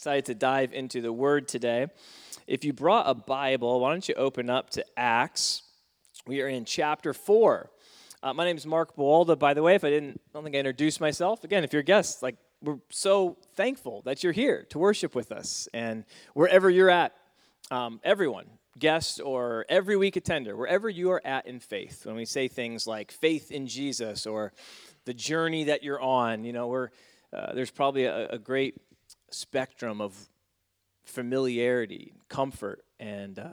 excited to dive into the Word today. If you brought a Bible, why don't you open up to Acts? We are in chapter 4. My name is Mark Buolda, by the way. If I don't think I introduced myself. Again, if you're a guest, we're so thankful that you're here to worship with us. And wherever you're at, everyone, guest or every week attender, wherever you are at in faith, when we say things like faith in Jesus or the journey that you're on, there's probably a great spectrum of familiarity, comfort, and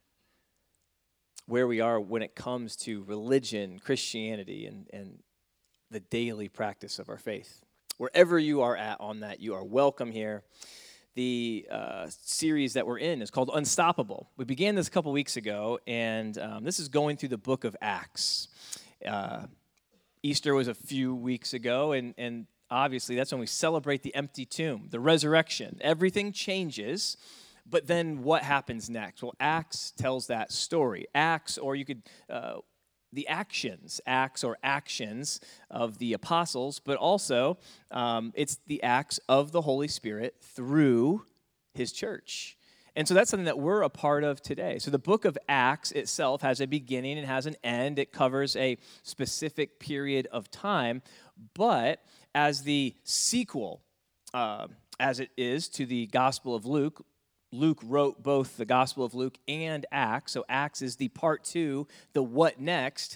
where we are when it comes to religion, Christianity, and the daily practice of our faith. Wherever you are at on that, you are welcome here. The series that we're in is called Unstoppable. We began this a couple weeks ago, and this is going through the book of Acts. Easter was a few weeks ago, and obviously that's when we celebrate the empty tomb, the resurrection. Everything changes, but then what happens next? Well, Acts tells that story. Acts, or you could, the actions, Acts or actions of the apostles, but also it's the acts of the Holy Spirit through his church. And so that's something that we're a part of today. So the book of Acts itself has a beginning and has an end. It covers a specific period of time, but as the sequel, as it is to the Gospel of Luke, Luke wrote both the Gospel of Luke and Acts, so Acts is the part 2, the what next.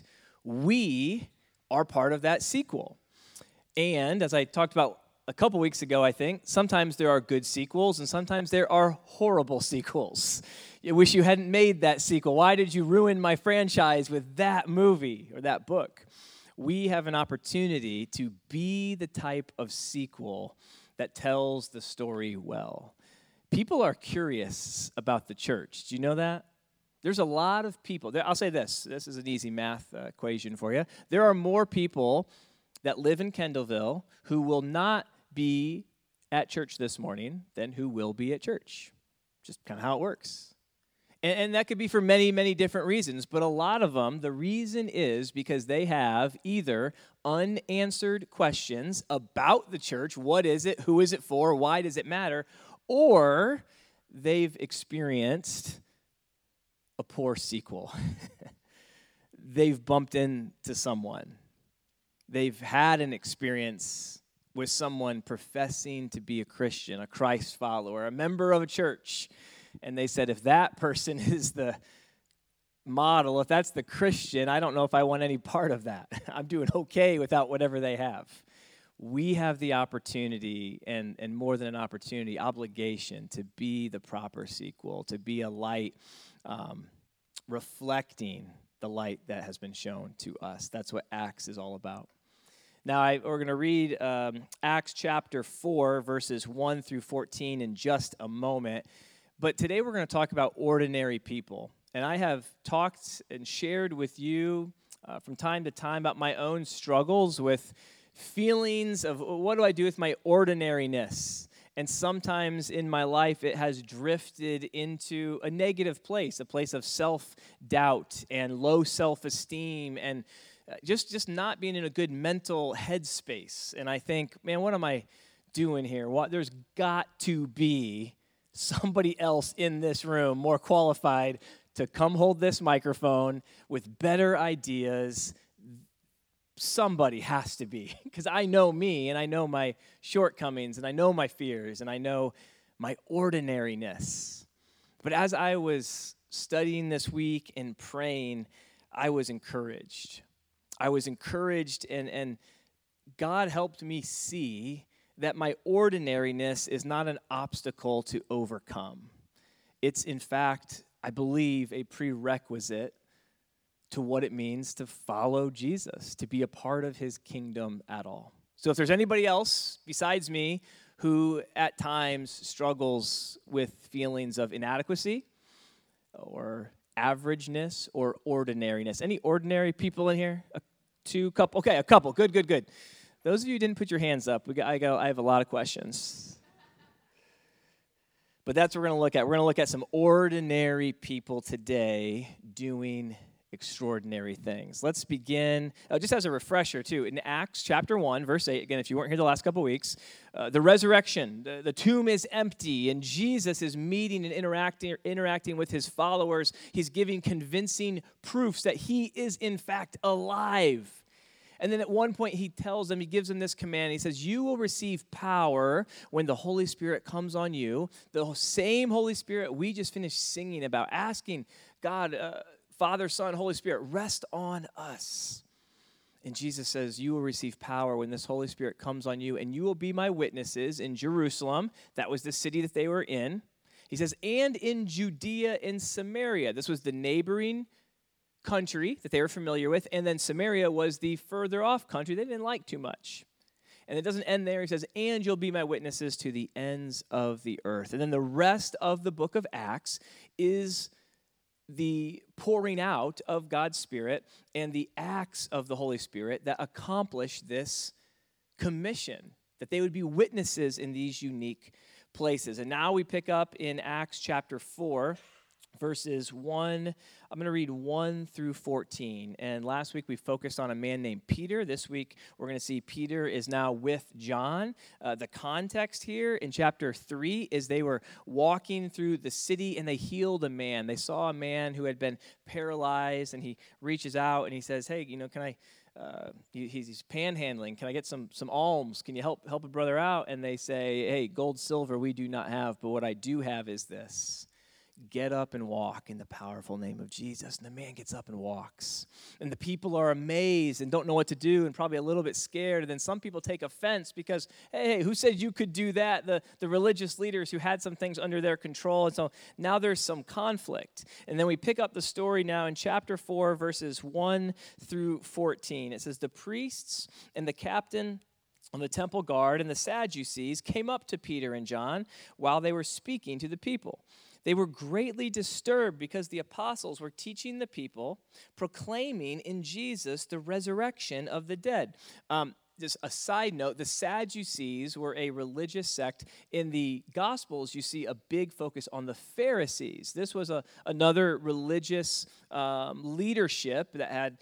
We are part of that sequel. And as I talked about a couple weeks ago, I think, sometimes there are good sequels and sometimes there are horrible sequels. You wish you hadn't made that sequel. Why did you ruin my franchise with that movie or that book? We have an opportunity to be the type of sequel that tells the story well. People are curious about the church. Do you know that? There's a lot of people. I'll say this. This is an easy math equation for you. There are more people that live in Kendallville who will not be at church this morning than who will be at church. Just kind of how it works. And that could be for many, many different reasons, but a lot of them, the reason is because they have either unanswered questions about the church, what is it, who is it for, why does it matter, or they've experienced a poor sequel. They've bumped into someone. They've had an experience with someone professing to be a Christian, a Christ follower, a member of a church. And they said, if that person is the model, if that's the Christian, I don't know if I want any part of that. I'm doing okay without whatever they have. We have the opportunity, and more than an opportunity, obligation to be the proper sequel, to be a light reflecting the light that has been shown to us. That's what Acts is all about. Now, we're going to read Acts chapter 4, verses 1 through 14 in just a moment. But today we're going to talk about ordinary people. And I have talked and shared with you from time to time about my own struggles with feelings of what do I do with my ordinariness? And sometimes in my life it has drifted into a negative place, a place of self-doubt and low self-esteem and just not being in a good mental headspace. And I think, man, what am I doing here? There's got to be somebody else in this room more qualified to come hold this microphone with better ideas. Somebody has to be, because I know me, and I know my shortcomings, and I know my fears, and I know my ordinariness. But as I was studying this week and praying, I was encouraged. And God helped me see that my ordinariness is not an obstacle to overcome. It's, in fact, I believe, a prerequisite to what it means to follow Jesus, to be a part of his kingdom at all. So if there's anybody else besides me who at times struggles with feelings of inadequacy or averageness or ordinariness, any ordinary people in here? A couple. Good. Those of you who didn't put your hands up, I have a lot of questions. But that's what we're going to look at. We're going to look at some ordinary people today doing extraordinary things. Let's begin, just as a refresher, too, in Acts chapter 1, verse 8. Again, if you weren't here the last couple weeks, the resurrection, the tomb is empty, and Jesus is meeting and interacting with his followers. He's giving convincing proofs that he is, in fact, alive. And then at one point, he gives them this command. He says, you will receive power when the Holy Spirit comes on you. The same Holy Spirit we just finished singing about, asking God, Father, Son, Holy Spirit, rest on us. And Jesus says, you will receive power when this Holy Spirit comes on you, and you will be my witnesses in Jerusalem. That was the city that they were in. He says, and in Judea and Samaria. This was the neighboring country that they were familiar with, and then Samaria was the further off country they didn't like too much. And it doesn't end there. He says, and you'll be my witnesses to the ends of the earth. And then the rest of the book of Acts is the pouring out of God's Spirit and the acts of the Holy Spirit that accomplish this commission, that they would be witnesses in these unique places. And now we pick up in Acts chapter 4, verses 1, I'm going to read 1 through 14. And last week we focused on a man named Peter. This week we're going to see Peter is now with John. The context here in chapter 3 is they were walking through the city and they healed a man. They saw a man who had been paralyzed, and he reaches out and he says, hey, can I... he's panhandling. Can I get some alms? Can you help a brother out? And they say, hey, gold, silver we do not have, but what I do have is this. Get up and walk in the powerful name of Jesus. And the man gets up and walks. And the people are amazed and don't know what to do and probably a little bit scared. And then some people take offense because, hey, who said you could do that? The religious leaders who had some things under their control. And so now there's some conflict. And then we pick up the story now in chapter 4, verses 1 through 14. It says, the priests and the captain of the temple guard and the Sadducees came up to Peter and John while they were speaking to the people. They were greatly disturbed because the apostles were teaching the people, proclaiming in Jesus the resurrection of the dead. Just a side note, the Sadducees were a religious sect. In the Gospels, you see a big focus on the Pharisees. This was another religious leadership that had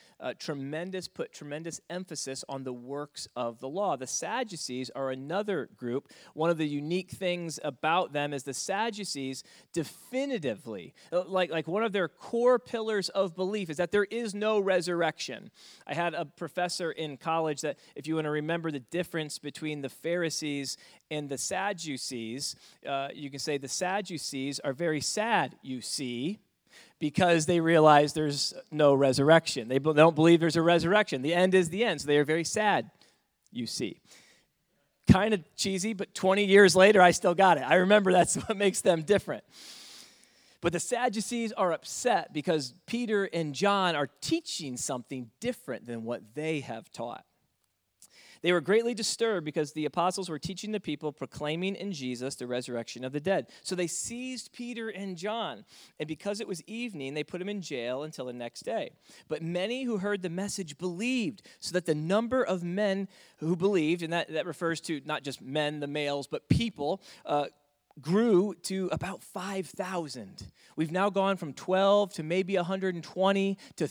put tremendous emphasis on the works of the law. The Sadducees are another group. One of the unique things about them is the Sadducees definitively, like one of their core pillars of belief is that there is no resurrection. I had a professor in college that, if you want to remember the difference between the Pharisees and the Sadducees, you can say the Sadducees are very sad, you see, because they realize there's no resurrection. They don't believe there's a resurrection. The end is the end, so they are very sad, you see. Kind of cheesy, but 20 years later, I still got it. I remember that's what makes them different. But the Sadducees are upset because Peter and John are teaching something different than what they have taught. They were greatly disturbed because the apostles were teaching the people, proclaiming in Jesus the resurrection of the dead. So they seized Peter and John, and because it was evening, they put them in jail until the next day. But many who heard the message believed, so that the number of men who believed, and that refers to not just men, the males, but people, grew to about 5,000. We've now gone from 12 to maybe 120 to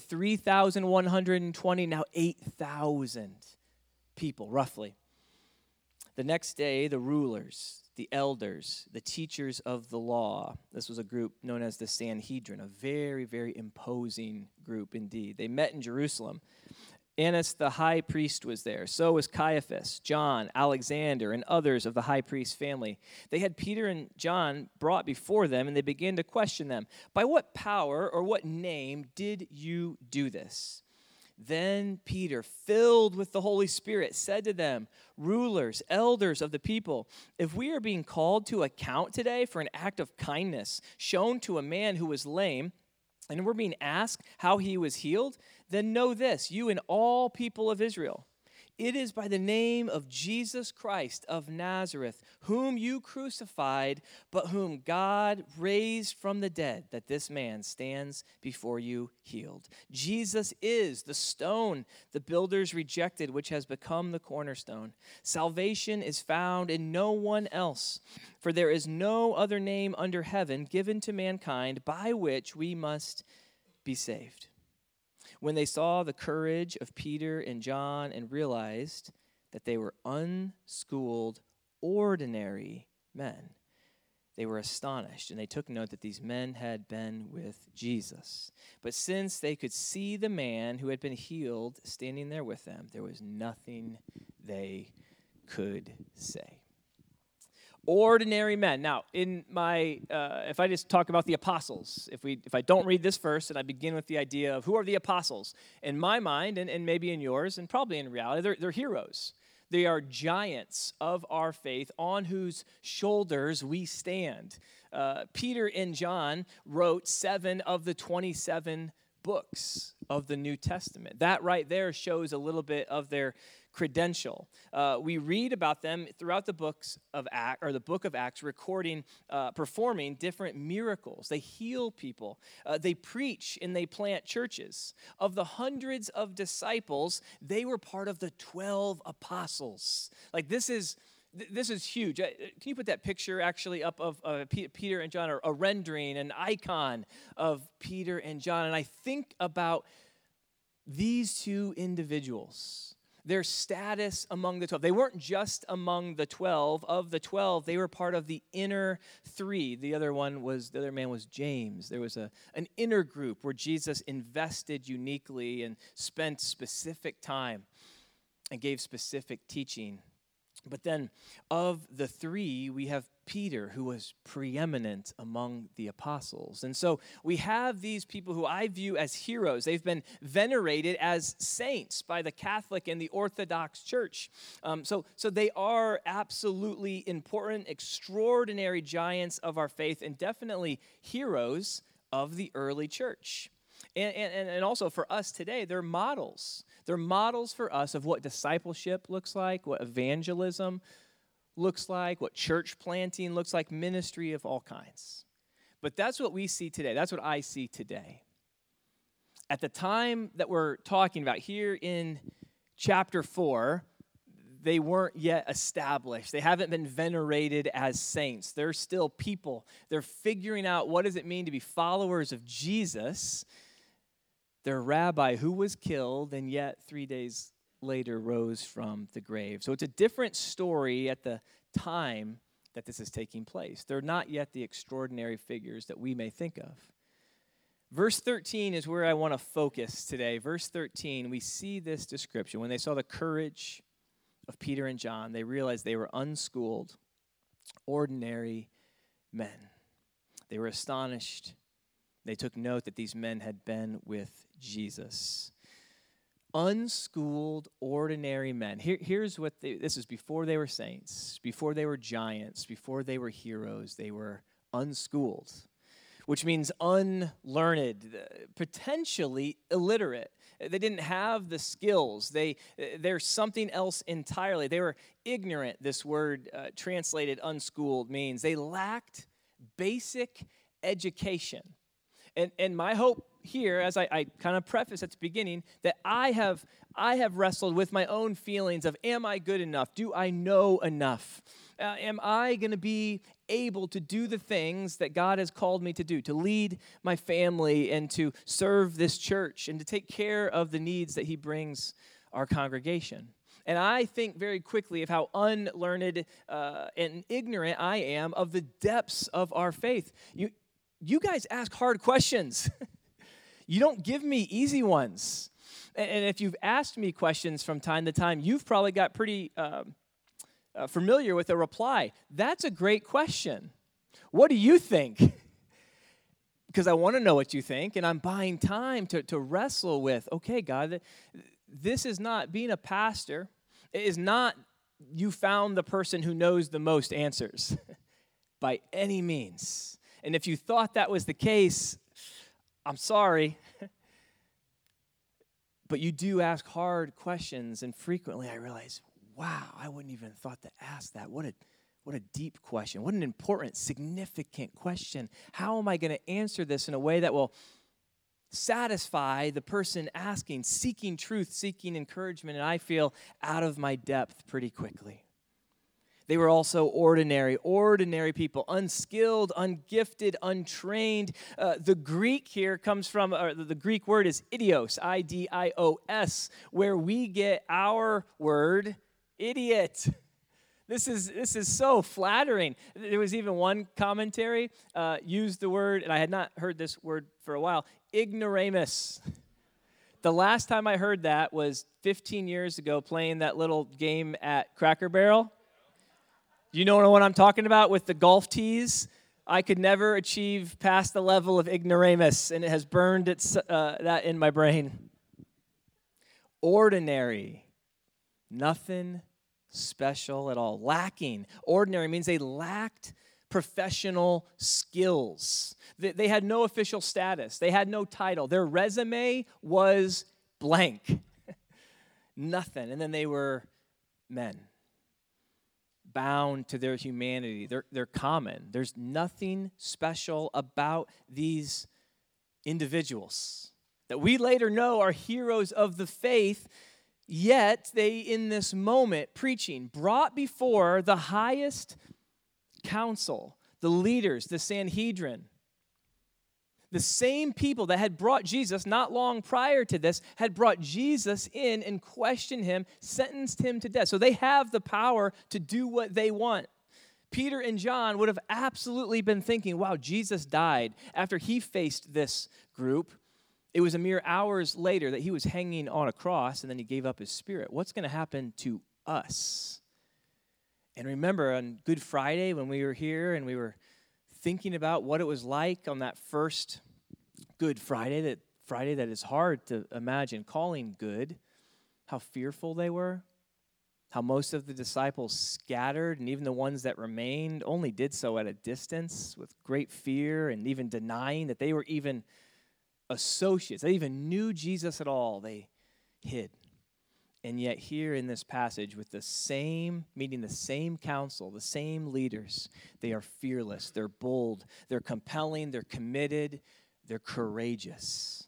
3,120, now 8,000. People, roughly. The next day, the rulers, the elders, the teachers of the law, this was a group known as the Sanhedrin, a very, very imposing group indeed. They met in Jerusalem. Annas the high priest was there. So was Caiaphas, John, Alexander, and others of the high priest's family. They had Peter and John brought before them, and they began to question them. By what power or what name did you do this? Then Peter, filled with the Holy Spirit, said to them, rulers, elders of the people, if we are being called to account today for an act of kindness shown to a man who was lame, and we're being asked how he was healed, then know this, you and all people of Israel. It is by the name of Jesus Christ of Nazareth, whom you crucified, but whom God raised from the dead, that this man stands before you healed. Jesus is the stone the builders rejected, which has become the cornerstone. Salvation is found in no one else, for there is no other name under heaven given to mankind by which we must be saved. when they saw the courage of Peter and John and realized that they were unschooled, ordinary men, they were astonished, and they took note that these men had been with Jesus. But since they could see the man who had been healed standing there with them, there was nothing they could say. Ordinary men. Now, in my, if I just talk about the apostles, if I don't read this first and I begin with the idea of who are the apostles, in my mind, and maybe in yours, and probably in reality, they're heroes. They are giants of our faith on whose shoulders we stand. Peter and John wrote 7 of the 27 books of the New Testament. That right there shows a little bit of their credential. We read about them throughout the books of Acts, or the book of Acts, performing different miracles. They heal people. They preach and they plant churches. Of the hundreds of disciples, they were part of the 12 apostles. Like this is huge. Can you put that picture actually up of Peter and John, or a rendering, an icon of Peter and John? And I think about these two individuals, their status among the 12. They weren't just among the 12. Of the 12, they were part of the inner 3. The other man was James. There was an inner group where Jesus invested uniquely and spent specific time and gave specific teaching. But then of the 3, we have Peter, who was preeminent among the apostles. And so we have these people who I view as heroes. They've been venerated as saints by the Catholic and the Orthodox Church. So they are absolutely important, extraordinary giants of our faith, and definitely heroes of the early church. And also for us today, they're models. They're models for us of what discipleship looks like, what evangelism looks like, what church planting looks like, ministry of all kinds. But that's what we see today. That's what I see today. At the time that we're talking about here in chapter 4, they weren't yet established. They haven't been venerated as saints. They're still people. They're figuring out what does it mean to be followers of Jesus, their rabbi who was killed and yet 3 days later rose from the grave. So it's a different story at the time that this is taking place. They're not yet the extraordinary figures that we may think of. Verse 13 is where I want to focus today. Verse 13, we see this description. When they saw the courage of Peter and John, they realized they were unschooled, ordinary men. They were astonished. They took note that these men had been with Jesus. Unschooled, ordinary men. Here's what this is before they were saints, before they were giants, before they were heroes. They were unschooled, which means unlearned, potentially illiterate. They didn't have the skills. They're something else entirely. They were ignorant. This word translated unschooled means they lacked basic education. And my hope here, as I kind of preface at the beginning, that I have wrestled with my own feelings of, am I good enough? Do I know enough? Am I going to be able to do the things that God has called me to do, to lead my family and to serve this church and to take care of the needs that He brings our congregation? And I think very quickly of how unlearned and ignorant I am of the depths of our faith. You guys ask hard questions. You don't give me easy ones. And if you've asked me questions from time to time, you've probably got pretty familiar with a reply. That's a great question. What do you think? Because I want to know what you think, and I'm buying time to wrestle with, okay, God, this is not, being a pastor is not you found the person who knows the most answers by any means. And if you thought that was the case, I'm sorry. But you do ask hard questions, and frequently I realize, wow, I wouldn't even thought to ask that. What a deep question. What an important, significant question. How am I going to answer this in a way that will satisfy the person asking, seeking truth, seeking encouragement, and I feel out of my depth pretty quickly. They were also ordinary people, unskilled, ungifted, untrained. The Greek here comes from, or the Greek word is idios, I-D-I-O-S, where we get our word idiot. This is so flattering. There was even one commentary used the word, and I had not heard this word for a while, ignoramus. The last time I heard that was 15 years ago playing that little game at Cracker Barrel. You know what I'm talking about with the golf tees? I could never achieve past the level of ignoramus, and it has burned that in my brain. Ordinary. Nothing special at all. Lacking. Ordinary means they lacked professional skills. They had no official status. They had no title. Their resume was blank. Nothing. And then they were men, bound to their humanity. They're common. There's nothing special about these individuals that we later know are heroes of the faith, yet they, in this moment, preaching, brought before the highest council, the leaders, the Sanhedrin. The same people that had brought Jesus not long prior to this had brought Jesus in and questioned him, sentenced him to death. So they have the power to do what they want. Peter and John would have absolutely been thinking, wow, Jesus died after he faced this group. It was a mere hours later that he was hanging on a cross and then he gave up his spirit. What's going to happen to us? And remember on Good Friday when we were here and we were thinking about what it was like on that first Good Friday, that Friday that is hard to imagine calling good, how fearful they were, how most of the disciples scattered, and even the ones that remained only did so at a distance with great fear and even denying that they were even associates. They even knew Jesus at all. They hid. And yet here in this passage with meeting the same council, the same leaders, they are fearless, they're bold, they're compelling, they're committed, they're courageous.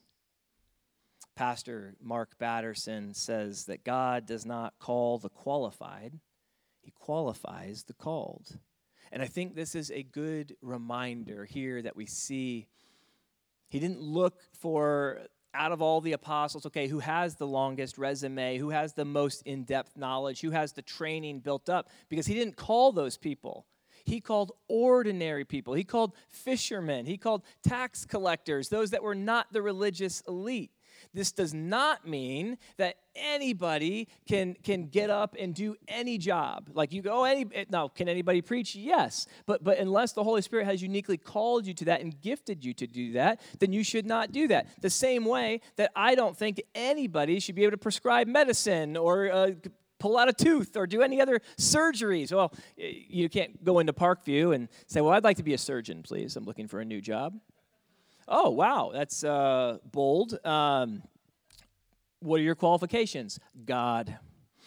Pastor Mark Batterson says that God does not call the qualified, he qualifies the called. And I think this is a good reminder here that we see he didn't look for, out of all the apostles, okay, who has the longest resume, who has the most in-depth knowledge, who has the training built up, because he didn't call those people. He called ordinary people. He called fishermen. He called tax collectors, those that were not the religious elite. This does not mean that anybody can get up and do any job. Like you go, now, can anybody preach? Yes. But unless the Holy Spirit has uniquely called you to that and gifted you to do that, then you should not do that. The same way that I don't think anybody should be able to prescribe medicine or pull out a tooth or do any other surgeries. Well, you can't go into Parkview and say, well, I'd like to be a surgeon, please. I'm looking for a new job. Oh, wow, that's bold. What are your qualifications? God.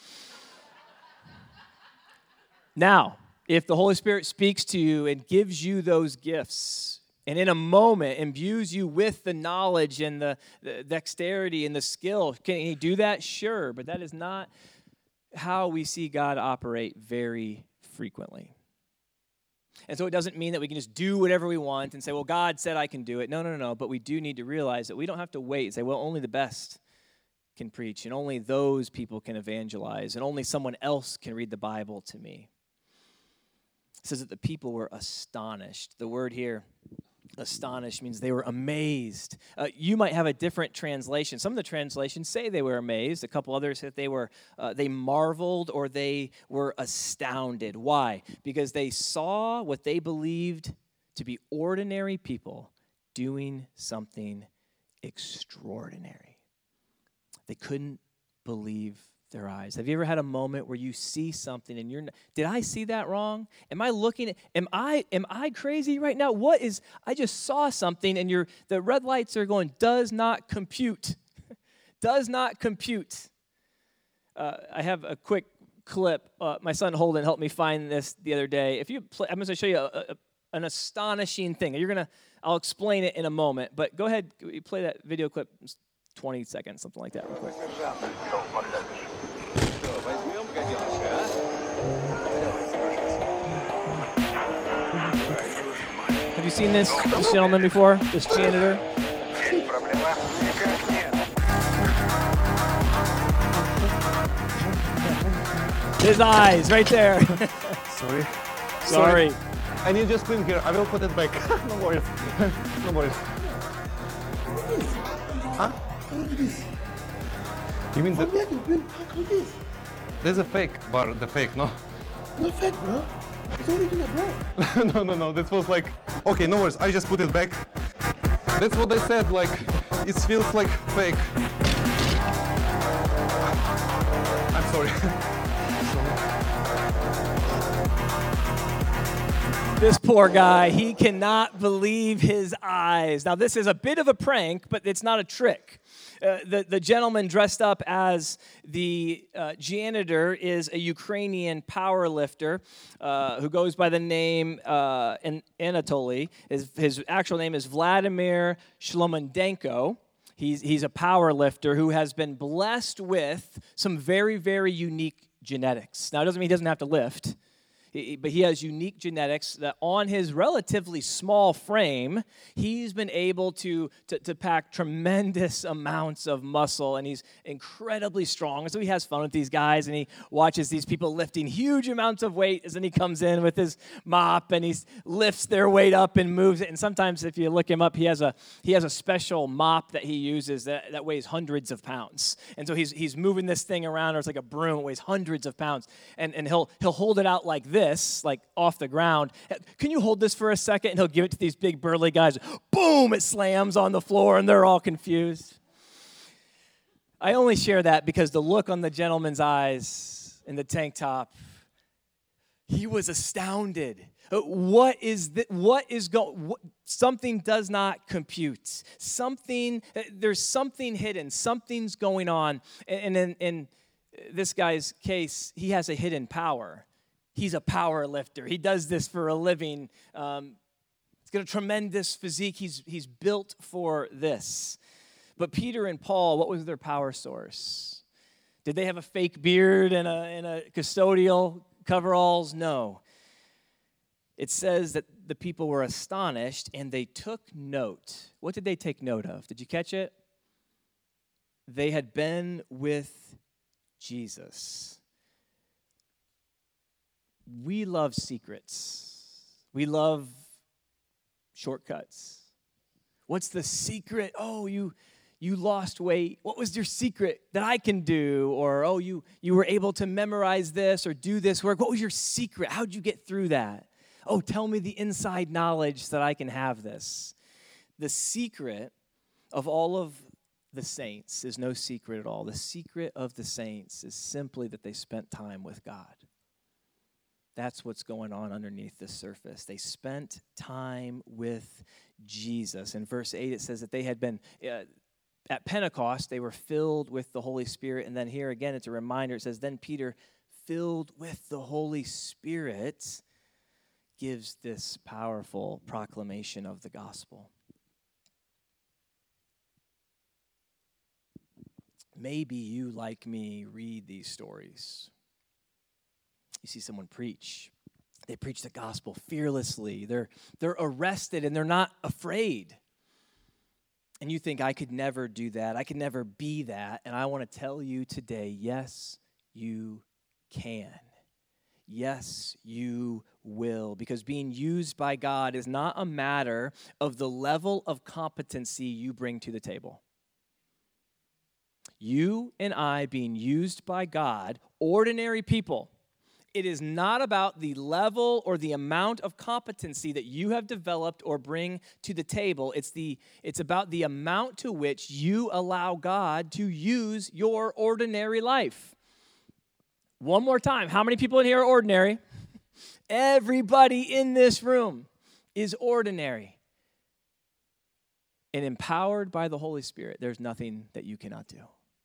Now, if the Holy Spirit speaks to you and gives you those gifts, and in a moment imbues you with the knowledge and the dexterity and the skill, can he do that? Sure, but that is not how we see God operate very frequently. And so it doesn't mean that we can just do whatever we want and say, well, God said I can do it. No. But we do need to realize that we don't have to wait and say, well, only the best can preach and only those people can evangelize and only someone else can read the Bible to me. It says that the people were astonished. The word here, astonished, means they were amazed. You might have a different translation. Some of the translations say they were amazed. A couple others said they marveled or they were astounded. Why? Because they saw what they believed to be ordinary people doing something extraordinary. They couldn't believe their eyes. Have you ever had a moment where you see something and did I see that wrong? Am I crazy right now? I just saw something and the red lights are going, does not compute. Does not compute. I have a quick clip. My son Holden helped me find this the other day. I'm going to show you an astonishing thing. I'll explain it in a moment, but go ahead, play that video clip, 20 seconds, something like that real quick. you seen this gentleman before? This janitor? His eyes, right there. Sorry. I need just clean here. I will put it back. No worries. No worries. Huh? Look at this. You mean Look at this. there's a fake bar, the fake, no? No fake, bro. It's already bro. No. This was like, okay, no worries. I just put it back. That's what I said. Like, it feels like fake. I'm sorry. This poor guy, he cannot believe his eyes. Now, this is a bit of a prank, but it's not a trick. The gentleman dressed up as the janitor is a Ukrainian power lifter who goes by the name Anatoly. His actual name is Vladimir Shlomendenko. He's a power lifter who has been blessed with some very, very unique genetics. Now, it doesn't mean he doesn't have to lift. But he has unique genetics that on his relatively small frame, he's been able to pack tremendous amounts of muscle, and he's incredibly strong. So he has fun with these guys, and he watches these people lifting huge amounts of weight, and then he comes in with his mop, and he lifts their weight up and moves it. And sometimes if you look him up, he has a special mop that he uses that weighs hundreds of pounds. And so he's moving this thing around, or it's like a broom, it weighs hundreds of pounds. And he'll hold it out like this, like off the ground. Can you hold this for a second? And he'll give it to these big burly guys. Boom, it slams on the floor, and they're all confused. I only share that because the look on the gentleman's eyes in the tank top, he was astounded. Something does not compute. There's something hidden. Something's going on. And in this guy's case, he has a hidden power. He's a power lifter. He does this for a living. He's got a tremendous physique. He's built for this. But Peter and Paul, what was their power source? Did they have a fake beard and a custodial coveralls? No. It says that the people were astonished and they took note. What did they take note of? Did you catch it? They had been with Jesus. We love secrets. We love shortcuts. What's the secret? Oh, you lost weight. What was your secret that I can do? Or, oh, you were able to memorize this or do this work. What was your secret? How'd you get through that? Oh, tell me the inside knowledge that I can have this. The secret of all of the saints is no secret at all. The secret of the saints is simply that they spent time with God. That's what's going on underneath the surface. They spent time with Jesus. In verse 8, it says that they had been, at Pentecost, they were filled with the Holy Spirit. And then here again, it's a reminder. It says, then Peter, filled with the Holy Spirit, gives this powerful proclamation of the gospel. Maybe you, like me, read these stories. You see someone preach. They preach the gospel fearlessly. They're arrested and they're not afraid. And you think, I could never do that. I could never be that. And I want to tell you today, yes, you can. Yes, you will. Because being used by God is not a matter of the level of competency you bring to the table. You and I being used by God, ordinary people, it is not about the level or the amount of competency that you have developed or bring to the table. It's about the amount to which you allow God to use your ordinary life. One more time. How many people in here are ordinary? Everybody in this room is ordinary. And empowered by the Holy Spirit, there's nothing that you cannot do.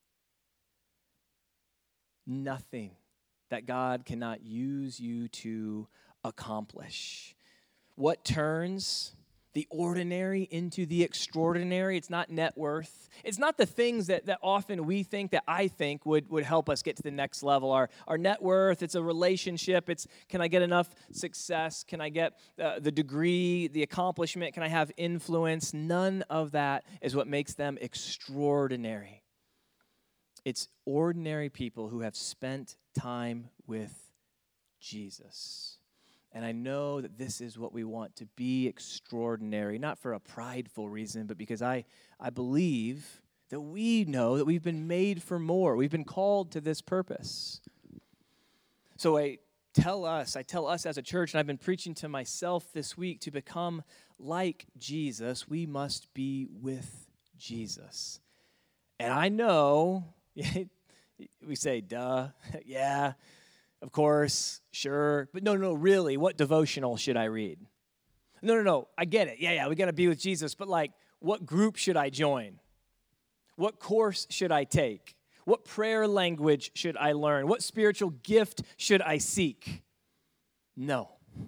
Nothing that God cannot use you to accomplish. What turns the ordinary into the extraordinary. It's not net worth. It's not the things that often we think, that I think would help us get to the next level. Our net worth, it's a relationship. It's, can I get enough success? Can I get the degree, the accomplishment? Can I have influence? None of that is what makes them extraordinary. It's ordinary people who have spent time with Jesus. And I know that this is what we want, to be extraordinary, not for a prideful reason, but because I believe that we know that we've been made for more. We've been called to this purpose. So I tell us as a church, and I've been preaching to myself this week, to become like Jesus, we must be with Jesus. And I know, we say, duh, yeah, of course, sure. But no, really, what devotional should I read? No, I get it. Yeah, we got to be with Jesus. But like, what group should I join? What course should I take? What prayer language should I learn? What spiritual gift should I seek? No.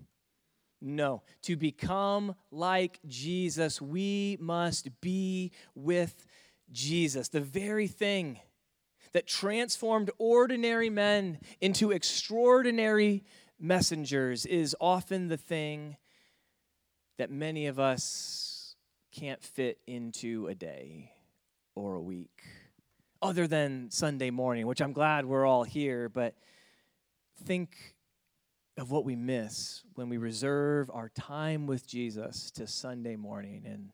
To become like Jesus, we must be with Jesus. The very thing that transformed ordinary men into extraordinary messengers is often the thing that many of us can't fit into a day or a week, other than Sunday morning, which I'm glad we're all here. But think of what we miss when we reserve our time with Jesus to Sunday morning. And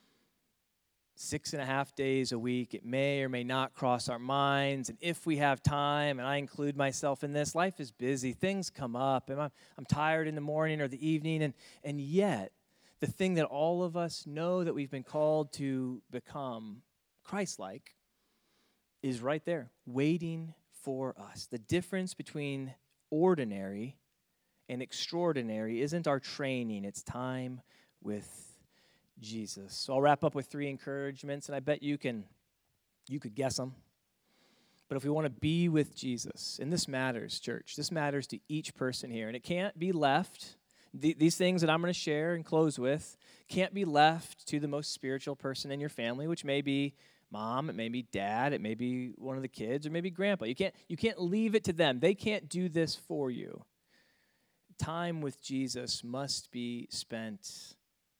6.5 days a week, it may or may not cross our minds. And if we have time, and I include myself in this, life is busy. Things come up, and I'm tired in the morning or the evening. And yet, the thing that all of us know that we've been called to become Christ-like is right there, waiting for us. The difference between ordinary and extraordinary isn't our training, it's time with Jesus. So I'll wrap up with 3 encouragements, and I bet you could guess them. But if we want to be with Jesus, and this matters, church, this matters to each person here, and it can't be left, these things that I'm going to share and close with, can't be left to the most spiritual person in your family, which may be mom, it may be dad, it may be one of the kids, or maybe grandpa. You can't leave it to them. They can't do this for you. Time with Jesus must be spent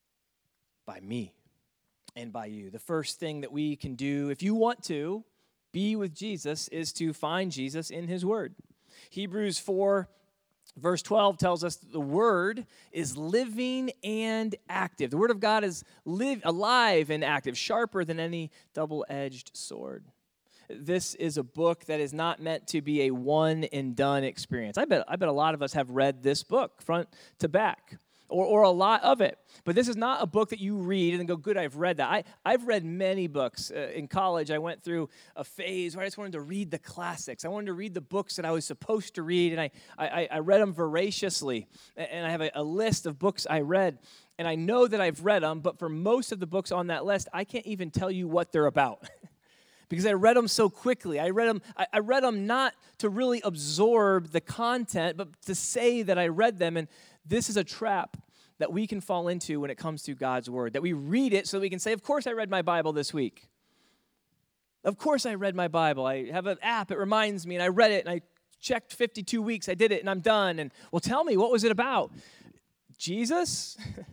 by me and by you. The first thing that we can do, if you want to be with Jesus, is to find Jesus in his word. Hebrews 4, verse 12 tells us that the word is living and active. The word of God is alive and active, sharper than any double-edged sword. This is a book that is not meant to be a one-and-done experience. I bet a lot of us have read this book front to back, or a lot of it. But this is not a book that you read and then go, good, I've read that. I've read many books. In college, I went through a phase where I just wanted to read the classics. I wanted to read the books that I was supposed to read, and I read them voraciously. And I have a list of books I read, and I know that I've read them, but for most of the books on that list, I can't even tell you what they're about. Because I read them so quickly. I read them not to really absorb the content, but to say that I read them. And this is a trap that we can fall into when it comes to God's word, that we read it so we can say, of course I read my Bible this week. Of course I read my Bible. I have an app, it reminds me, and I read it, and I checked 52 weeks, I did it, and I'm done. And, well, tell me, what was it about? Jesus?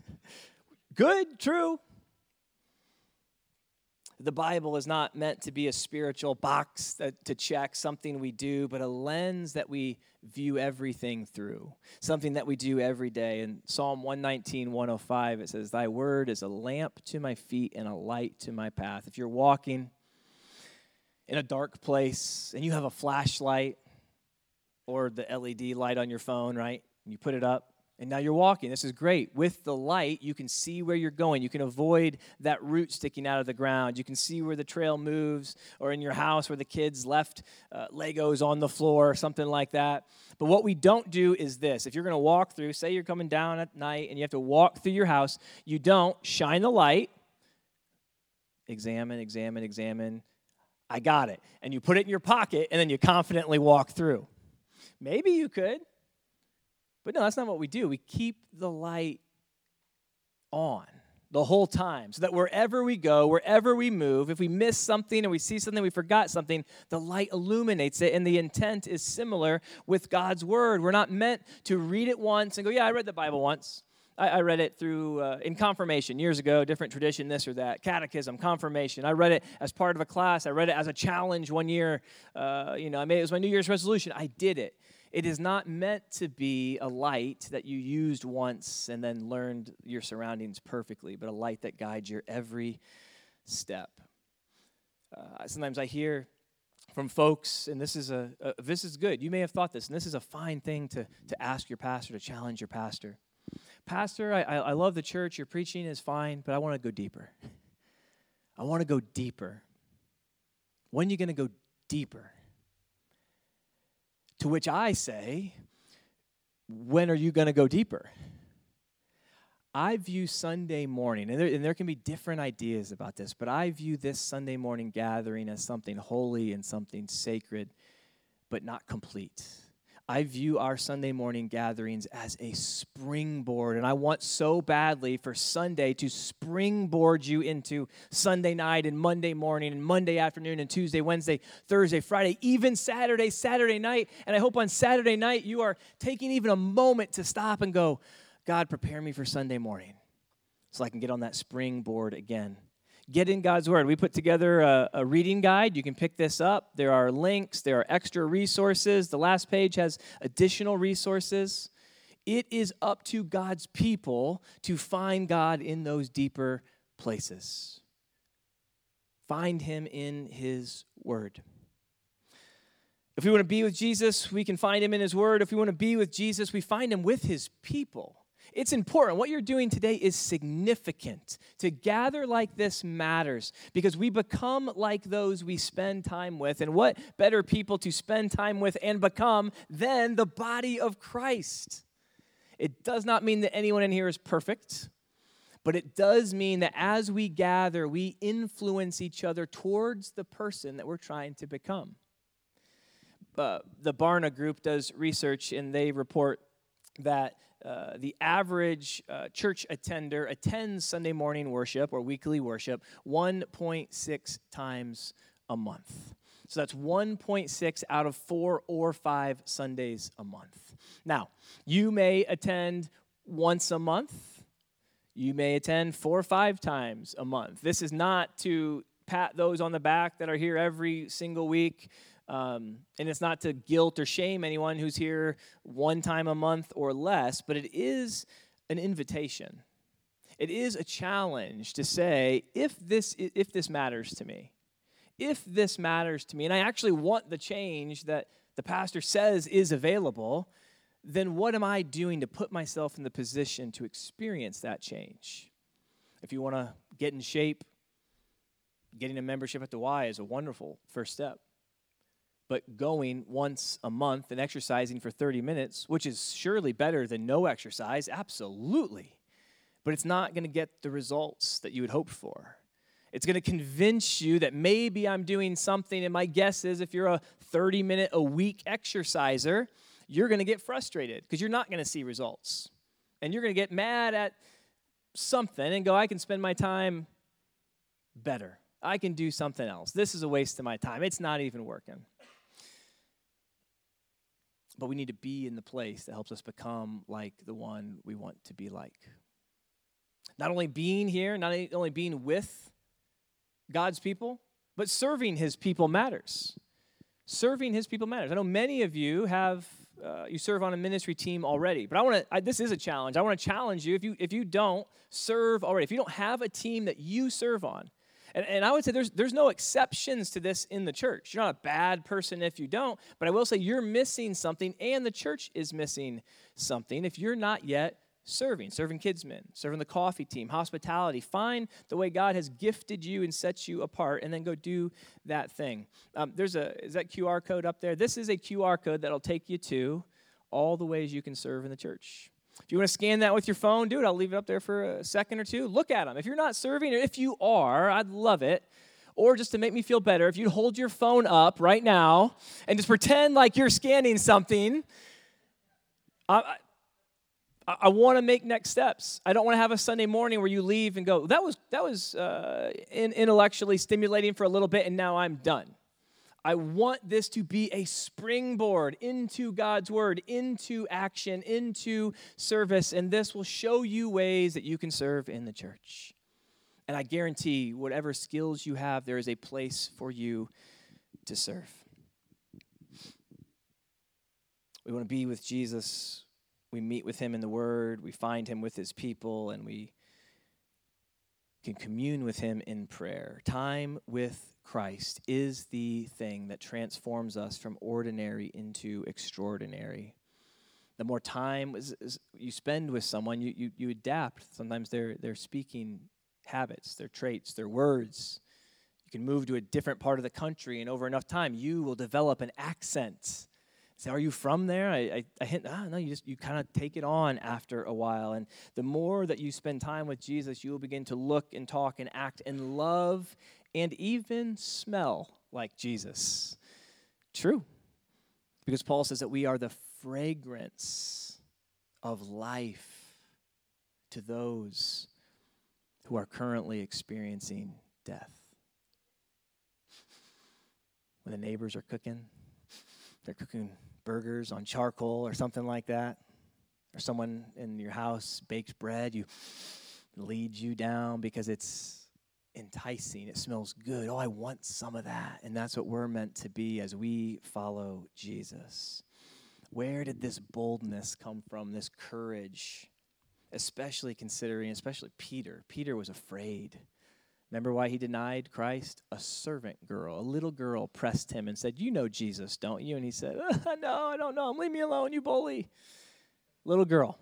Good, true. The Bible is not meant to be a spiritual box to check, something we do, but a lens that we view everything through, something that we do every day. In Psalm 119, 105, it says, "Thy word is a lamp to my feet and a light to my path." If you're walking in a dark place and you have a flashlight or the LED light on your phone, right, and you put it up, and now you're walking. This is great. With the light, you can see where you're going. You can avoid that root sticking out of the ground. You can see where the trail moves, or in your house where the kids left Legos on the floor or something like that. But what we don't do is this. If you're going to walk through, say you're coming down at night and you have to walk through your house, you don't shine the light, examine. I got it. And you put it in your pocket, and then you confidently walk through. Maybe you could. But no, that's not what we do. We keep the light on. the whole time, so that wherever we go, wherever we move, if we miss something or we see something, we forgot something, the light illuminates it, and the intent is similar with God's word. We're not meant to read it once and go, yeah, I read the Bible once. I read it through in confirmation years ago, different tradition, this or that, catechism, confirmation. I read it as part of a class. I read it as a challenge one year. It was my New Year's resolution. I did it. It is not meant to be a light that you used once and then learned your surroundings perfectly, but a light that guides your every step. Sometimes I hear from folks, and this is good. You may have thought this, and this is a fine thing to ask your pastor, to challenge your pastor. Pastor, I love the church. Your preaching is fine, but I want to go deeper. I want to go deeper. When are you going to go deeper? To which I say, when are you going to go deeper? I view Sunday morning, and there can be different ideas about this, but I view this Sunday morning gathering as something holy and something sacred, but not complete. I view our Sunday morning gatherings as a springboard, and I want so badly for Sunday to springboard you into Sunday night and Monday morning and Monday afternoon and Tuesday, Wednesday, Thursday, Friday, even Saturday night. And I hope on Saturday night you are taking even a moment to stop and go, God, prepare me for Sunday morning so I can get on that springboard again. Get in God's Word. We put together a reading guide. You can pick this up. There are links. There are extra resources. The last page has additional resources. It is up to God's people to find God in those deeper places. Find Him in His Word. If we want to be with Jesus, we can find Him in His Word. If we want to be with Jesus, we find Him with His people. It's important. What you're doing today is significant. To gather like this matters because we become like those we spend time with. And what better people to spend time with and become than the body of Christ? It does not mean that anyone in here is perfect, but it does mean that as we gather, we influence each other towards the person that we're trying to become. The Barna Group does research, and they report that the average church attender attends Sunday morning worship or weekly worship 1.6 times a month. So that's 1.6 out of 4 or 5 Sundays a month. Now, you may attend once a month. You may attend 4 or 5 times a month. This is not to pat those on the back that are here every single week. And it's not to guilt or shame anyone who's here 1 time a month or less, but it is an invitation. It is a challenge to say, if this matters to me, and I actually want the change that the pastor says is available, then what am I doing to put myself in the position to experience that change? If you want to get in shape, getting a membership at the Y is a wonderful first step. But going once a month and exercising for 30 minutes, which is surely better than no exercise, absolutely. But it's not going to get the results that you had hoped for. It's going to convince you that maybe I'm doing something, and my guess is if you're a 30-minute-a-week exerciser, you're going to get frustrated because you're not going to see results. And you're going to get mad at something and go, I can spend my time better. I can do something else. This is a waste of my time. It's not even working. But we need to be in the place that helps us become like the one we want to be like. Not only being here, not only being with God's people, but serving His people matters. Serving His people matters. I know many of you have, you serve on a ministry team already, but this is a challenge. I want to challenge you, if you don't serve already, if you don't have a team that you serve on, and I would say there's no exceptions to this in the church. You're not a bad person if you don't, but I will say you're missing something, and the church is missing something if you're not yet serving Kidsmen, serving the coffee team, hospitality. Find the way God has gifted you and set you apart, and then go do that thing. Is that QR code up there? This is a QR code that'll take you to all the ways you can serve in the church. If you want to scan that with your phone, do it. I'll leave it up there for a second or two. Look at them. If you're not serving, or if you are, I'd love it. Or just to make me feel better, if you'd hold your phone up right now and just pretend like you're scanning something. I want to make next steps. I don't want to have a Sunday morning where you leave and go, that was intellectually stimulating for a little bit, and now I'm done. I want this to be a springboard into God's word, into action, into service, and this will show you ways that you can serve in the church. And I guarantee whatever skills you have, there is a place for you to serve. We want to be with Jesus. We meet with him in the word. We find him with his people, and we can commune with him in prayer. Time with Christ is the thing that transforms us from ordinary into extraordinary. The more time you spend with someone, you adapt. Sometimes they're speaking habits, their traits, their words. You can move to a different part of the country, and over enough time, you will develop an accent. Say, are you from there? I hint, no, you kind of take it on after a while. And the more that you spend time with Jesus, you will begin to look and talk and act and love and even smell like Jesus. True. Because Paul says that we are the fragrance of life to those who are currently experiencing death. When the neighbors are cooking, they're cooking burgers on charcoal or something like that, or someone in your house bakes bread, leads you down because it's enticing, it smells good. Oh, I want some of that. And that's what we're meant to be as we follow Jesus. Where did this boldness come from, this courage? Especially Peter. Peter was afraid. Remember why he denied Christ? A servant girl, a little girl pressed him and said, you know Jesus, don't you? And he said, no, I don't know him. Leave me alone, you bully. Little girl.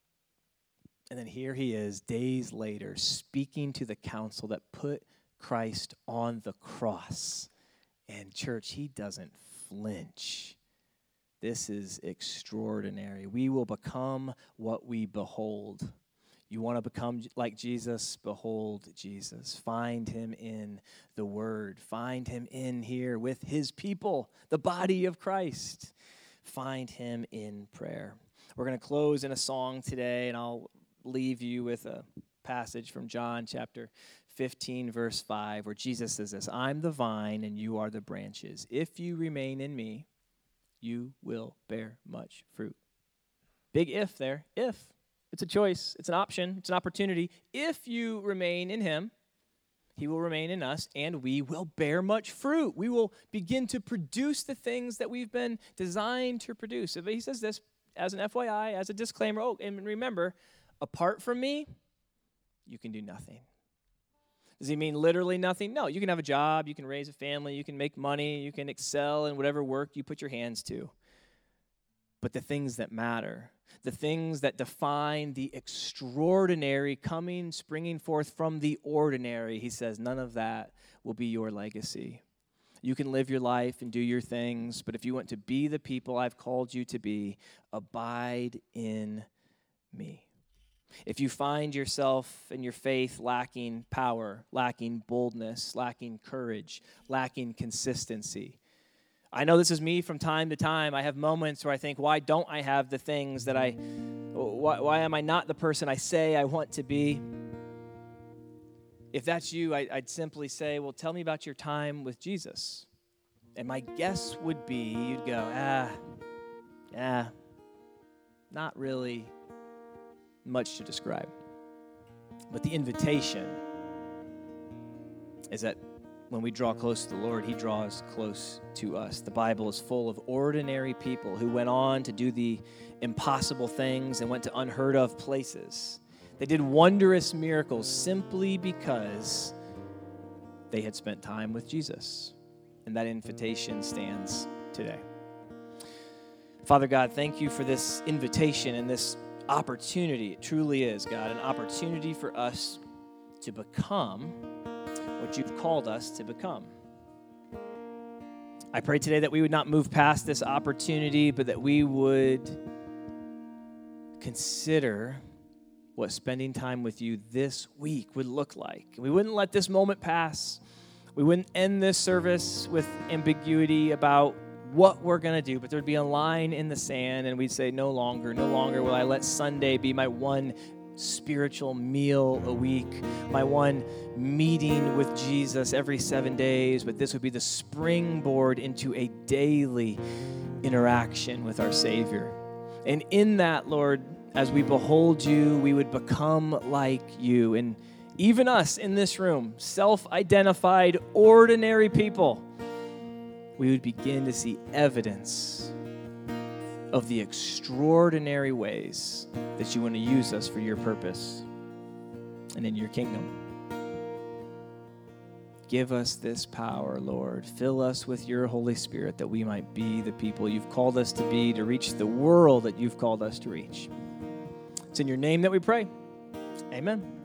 And then here he is, days later, speaking to the council that put Christ on the cross. And church, he doesn't flinch. This is extraordinary. We will become what we behold. You want to become like Jesus? Behold Jesus. Find him in the Word. Find him in here with his people, the body of Christ. Find him in prayer. We're going to close in a song today, and I'll leave you with a passage from John chapter 15, verse 5, where Jesus says this, I'm the vine and you are the branches. If you remain in me, you will bear much fruit. Big if there, if. It's a choice, it's an option, it's an opportunity. If you remain in him, he will remain in us, and we will bear much fruit. We will begin to produce the things that we've been designed to produce. He says this as an FYI, as a disclaimer. Oh, and remember, apart from me, you can do nothing. Does he mean literally nothing? No, you can have a job, you can raise a family, you can make money, you can excel in whatever work you put your hands to. But the things that matter, the things that define the extraordinary springing forth from the ordinary, he says, none of that will be your legacy. You can live your life and do your things, but if you want to be the people I've called you to be, abide in me. If you find yourself and your faith lacking power, lacking boldness, lacking courage, lacking consistency, I know this is me from time to time. I have moments where I think, why don't I have the things that why am I not the person I say I want to be? If that's you, I'd simply say, well, tell me about your time with Jesus. And my guess would be you'd go, not really much to describe. But the invitation is that when we draw close to the Lord, he draws close to us. The Bible is full of ordinary people who went on to do the impossible things and went to unheard of places. They did wondrous miracles simply because they had spent time with Jesus. And that invitation stands today. Father God, thank you for this invitation and this opportunity. It truly is, God, an opportunity for us to become what you've called us to become. I pray today that we would not move past this opportunity, but that we would consider what spending time with you this week would look like. We wouldn't let this moment pass. We wouldn't end this service with ambiguity about what we're going to do, but there'd be a line in the sand, and we'd say, no longer will I let Sunday be my one spiritual meal a week, my one meeting with Jesus every 7 days, but this would be the springboard into a daily interaction with our Savior. And in that, Lord, as we behold you, we would become like you. And even us in this room, self-identified, ordinary people, we would begin to see evidence of the extraordinary ways that you want to use us for your purpose and in your kingdom. Give us this power, Lord. Fill us with your Holy Spirit that we might be the people you've called us to be, to reach the world that you've called us to reach. It's in your name that we pray. Amen.